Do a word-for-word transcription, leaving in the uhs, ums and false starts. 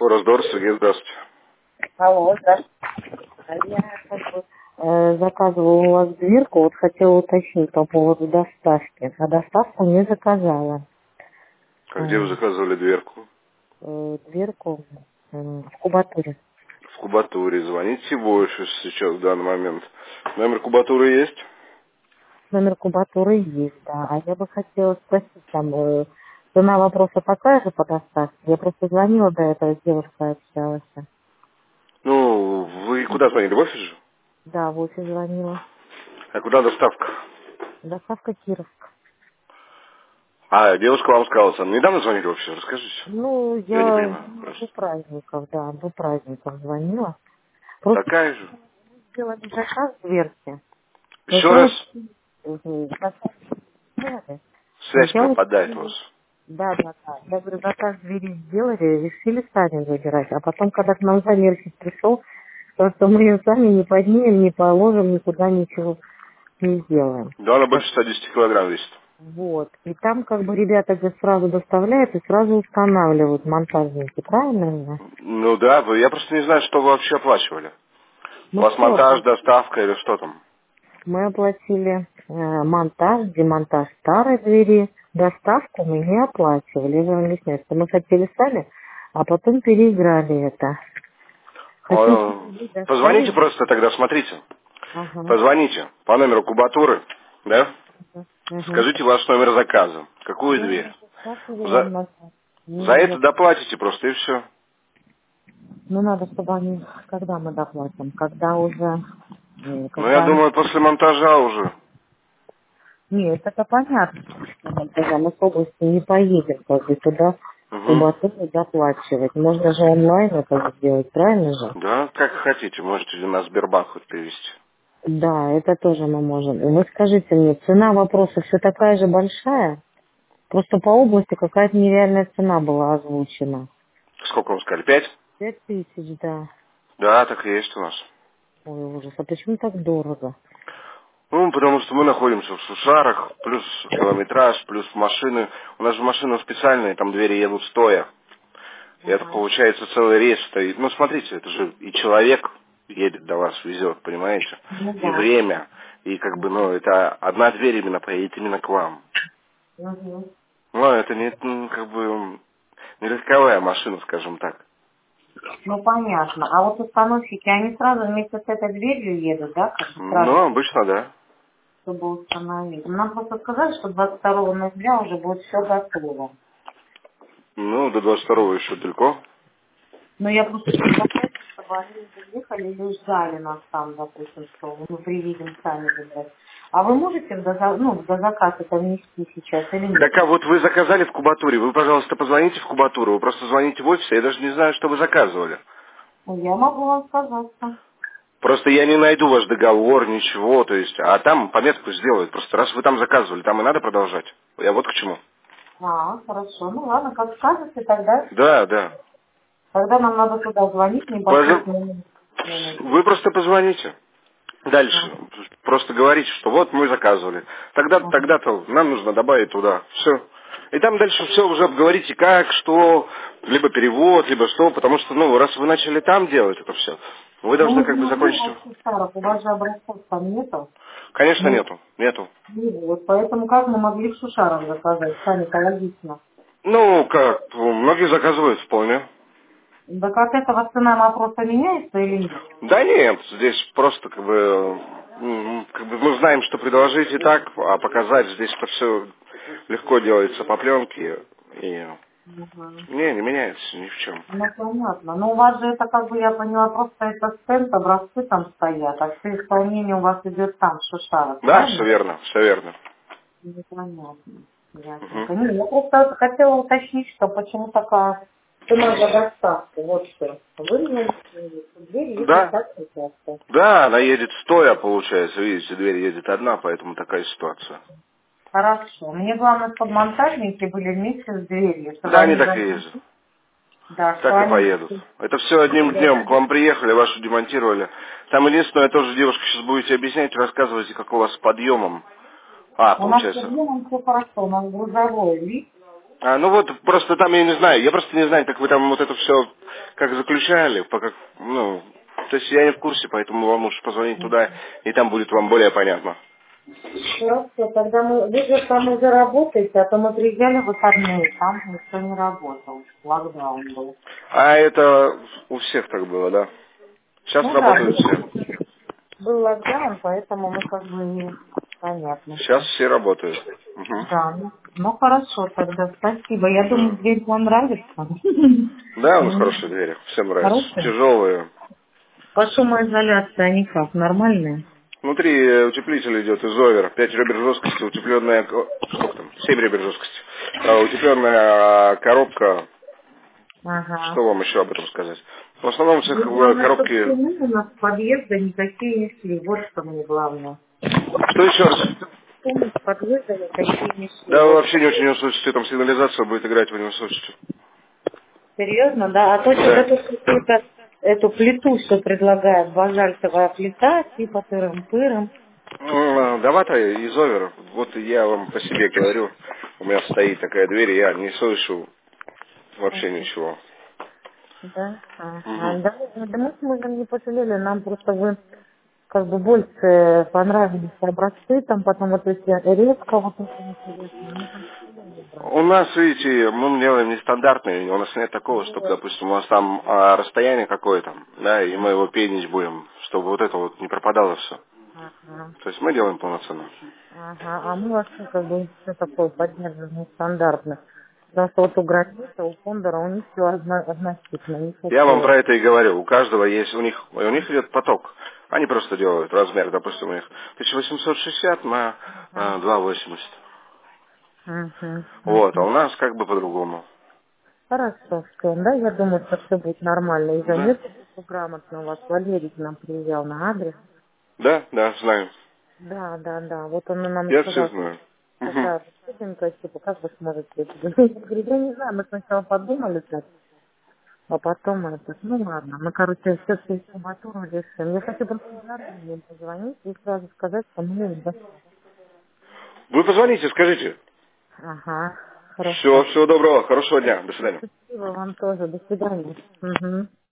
Форос-Дор, Сергей, здравствуйте. Алло, здравствуйте. Я как бы, э, заказывала у вас дверку, вот хотела уточнить по поводу доставки. А доставку не заказала. А где вы заказывали дверку? Э, дверку э, в кубатуре. В кубатуре. Звоните больше сейчас в данный момент. Номер кубатуры есть? Номер кубатуры есть, да. А я бы хотела спросить, там, э, цена вопроса такая же по доставке? Я просто звонила до этого, с девушкой общалась. Ну, вы куда звонили? В офис же? Да, в офис звонила. А куда доставка? Доставка Кировск. А, девушка вам сказала, сам недавно звонили в офис, расскажите. Ну, Я не я понимаю до просто. праздников, да, до праздников звонила. Просто Такая же. сделали заказ дверки. Вы Еще раз. знаете, мгм, заказ сделали. Но Связь я вот, пропадает у вас. да, да, да. Я говорю, заказ двери сделали, решили сами выбирать. А потом, когда к нам замерщик пришел, то, что мы ее сами не поднимем, не положим, никуда ничего не сделаем. Да, она Так, больше ста десяти килограмм весит. вот. И там как бы ребята говорят, сразу доставляют и сразу устанавливают монтажники, правильно? Ну да, вы- я просто не знаю, что вы вообще оплачивали. У Ну вас все, монтаж, доставка или что там? мы оплатили э, монтаж, демонтаж старой двери, доставку мы не оплачивали. Я же вам объясняю, что мы хотели сами, а потом переиграли это. Хотим, чтобы А, вы Позвоните доставили. просто тогда, смотрите. Ага. Позвоните по номеру кубатуры, да? Угу. Скажите ваш номер заказа. Какую Я дверь? уже спрашиваю вам За, на за не это за- доплатите просто и все. Ну, надо, чтобы они... Когда мы доплатим? Когда уже... э, Ну, я Когда... думаю, после монтажа уже. Нет, это понятно, что мы тогда мы с области не поедем, как бы туда Угу. кубатуру доплачивать. Можно же онлайн это сделать, правильно же? Да, как хотите, можете на Сбербанк хоть перевести. Да, это тоже мы можем. Вы скажите мне, цена вопроса все такая же большая? Просто по области какая-то нереальная цена была озвучена. Сколько вам сказали? Пять? Пять тысяч, да. Да, так и есть у нас. Ой, ужас. А почему так дорого? Ну, потому что мы находимся в Сушарах, плюс километраж, плюс машины. У нас же машины специальные, там двери едут стоя. И это Ага. получается целый рейс стоит. Ну, смотрите, это же и человек едет до вас, везет, понимаете? Ну И да. время. И как бы, ну, это одна дверь именно поедет именно к вам. Угу. Ну, это не, ну, как бы, не легковая машина, скажем так. Ну понятно. А вот установщики, они сразу вместе с этой дверью едут, да, как бы сразу, Ну, обычно, да. чтобы установить. Нам просто сказали, что двадцать второго ноября уже будет все готово. Ну, до двадцать второго еще далеко. Но я просто не хочу, чтобы они заехали или ждали нас там, допустим, что мы приедем сами забрать. А вы можете в доза- ну, в дозаказ это внести сейчас или нет? Так а вот вы заказали в кубатуре, вы, пожалуйста, позвоните в кубатуру, вы просто звоните в офис, я даже не знаю, что вы заказывали. Ну, я могу вам сказать. Просто я не найду ваш договор, ничего, то есть, а там пометку сделают. Просто раз вы там заказывали, там и надо продолжать. Я вот к чему. А, хорошо. Ну ладно, как скажете, тогда, Да, да. тогда нам надо туда звонить Позв- непосредственно. Вы просто позвоните. А, Дальше. Просто говорите, что вот мы заказывали. Тогда, ага. тогда-то нам нужно добавить туда. Все. И там дальше все уже обговорите, как, что, либо перевод, либо что, потому что, ну, раз вы начали там делать это все, вы Ну, должны мы же как бы не можем закончить. вообще старых, у вас же образцов там нету. Конечно, Мы, нету. Нету. ну, вот, поэтому как мы могли в Шушарах заказать? Сами-то логично. Ну, как, многие заказывают вполне. Да как этого цена вопроса меняется или нет? Да нет, здесь просто как бы, м, как бы мы знаем, что предложить и так, а показать здесь это все легко делается по пленке и Мгм. не, не меняется ни в чем. Ну, понятно. Но у вас же это, как бы я поняла, просто это стенд, образцы там стоят, а все исполнение у вас идет там, в Шушарах, Да, все правильно? верно, все верно. Ну, понятно. Мгм. Ясненько. Не, я просто хотела уточнить, что почему такая цена за доставку. Вот что. Вы мне дверь едет Да, так часто. да, она едет стоя, получается, видите, дверь едет одна, поэтому такая ситуация. Хорошо. Мне главное, чтобы монтажники были вместе с дверью, чтобы Да, они они так и зашли. ездят, Да, что так и они... поедут. Это все одним днем, к вам приехали, вашу демонтировали. Там единственное, тоже девушка сейчас будете объяснять, рассказывайте, как у вас с подъемом. А, У нас с получается, объемом все хорошо, у нас грузовой лифт, А, ну вот, просто там я не знаю, я просто не знаю, как вы там вот это все, как заключали, по как, ну, то есть я не в курсе, поэтому вам лучше позвонить туда, и там будет вам более понятно. Хорошо, тогда мы, вы же там уже работаете, а то мы приезжали в выходные, там никто не работал, локдаун был. А это у всех так было, да? Сейчас Ну да, работают все. был, был локдаун, поэтому мы как бы не понятно Сейчас все. все работают. Мгм. Да, ну, ну хорошо, тогда спасибо. Я думаю, Да. дверь вам нравится. Да, у нас Ну, хорошие двери, всем нравится. хорошая. Тяжелые. По шумоизоляции они как, нормальные? Внутри э, утеплитель идет из овера. Пять ребер жесткости, утепленная... ко- Сколько там? Семь ребер жесткости. А, утепленная коробка. Ага. Что вам еще об этом сказать? В основном всех Мне э, главное, чтобы коробки... шумы у нас с подъезда никакие не шли. Вот что мне главное. Что еще раз? Шумы с подъезда никакие не шли. Да, вы Вот вообще не очень услышите, там сигнализация будет играть, вы не услышите. серьезно, да? А то Да. что-то какую-то эту плиту, что предлагают, базальтовая плита, типа тырым-пырым. Ну, давай-то из овера. Вот я вам по себе говорю. У меня стоит такая дверь, и я не слышу вообще ничего. Да, ага. Мгм. Да, да мы с мужем не пожалели, нам просто вы как бы больше понравились образцы, там потом вот эти резко вот это интересно, мы там пожалели брать. У нас, видите, мы делаем нестандартные, у нас нет такого, чтобы, Вот, допустим, у нас там а, расстояние какое-то, да, и мы его пенить будем, чтобы вот это вот не пропадало все. ага, То есть мы делаем полноценно. ага, а мы вообще как бы все такое поддерживаем нестандартно. Потому что вот у граница, у Кондора, у них все одно, однотипно, не Я вам такое. про это и говорю. У каждого есть, у них, у них идет поток. Они просто делают размер, допустим, у них тысяча восемьсот шестьдесят на Ага, а, два восемьдесят. ага, Вот, а ага. у нас как бы по-другому. Хорошо, все, да, я думаю, что все будет нормально. И Да? заметьте, что грамотно у вас Валерий к нам приезжал на адрес. Да, да, знаю. Да, да, да. Вот он нам Я все сказал, знаю. Мгм. такая студенька, типа, как вы сможете это делать? Я говорю, я не знаю, мы сначала подумали так, а потом это, ну ладно, мы, короче, все всю суматуру решим. Я хочу просто заранее позвонить и сразу сказать, что мы да. Вы позвоните, скажите. Ага, Все, хорошо. всего доброго, хорошего дня, до свидания. Спасибо вам тоже, до свидания. Угу.